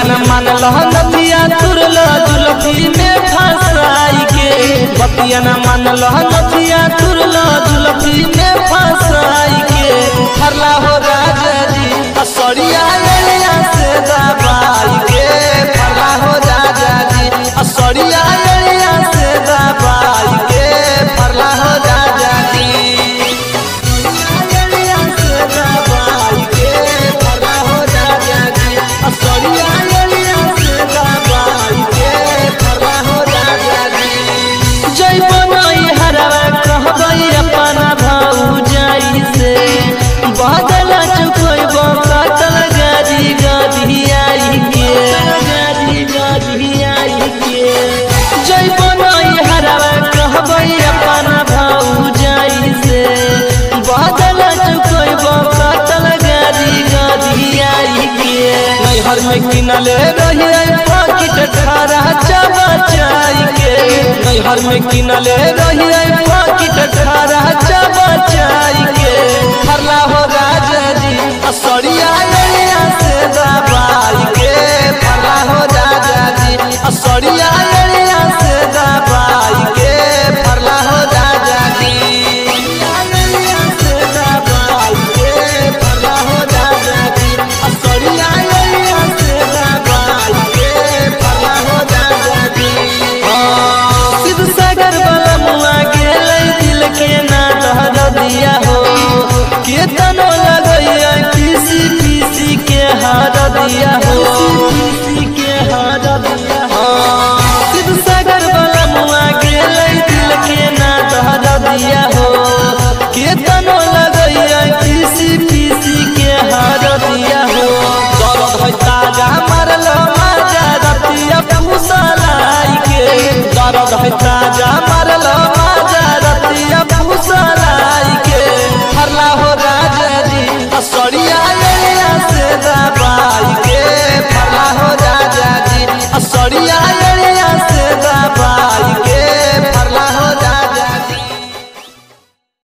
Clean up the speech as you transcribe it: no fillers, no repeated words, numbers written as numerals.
न मानल नथिया तुरल जुलफी में फंसाई के बतिया न मानल नथिया तुरल जुलफी में फंसाई के फरला हो राजा जी असरिया एलिया से दबाई के फरला हो राजा जी असरिया एलिया से दबाई के फरला हो राजा जी एलिया से दबाई के फरला हो राजा जी असरिया एलिया से दबाई के फरला हो राजा जी जय बनई हरवा कहबई अपना भौजाई से बादल चुकइबो काटल गाजी गाजियाई के गाजी गाजियाई के जय बनई हरवा कहबई अपना भौजाई से बादल चुकइबो काटल गाजी गाजियाई के नैहर में किनले रहिए पाकिट खारा चबचाई के नैहर में किनले रहिए पाकिट खारा चबचाई के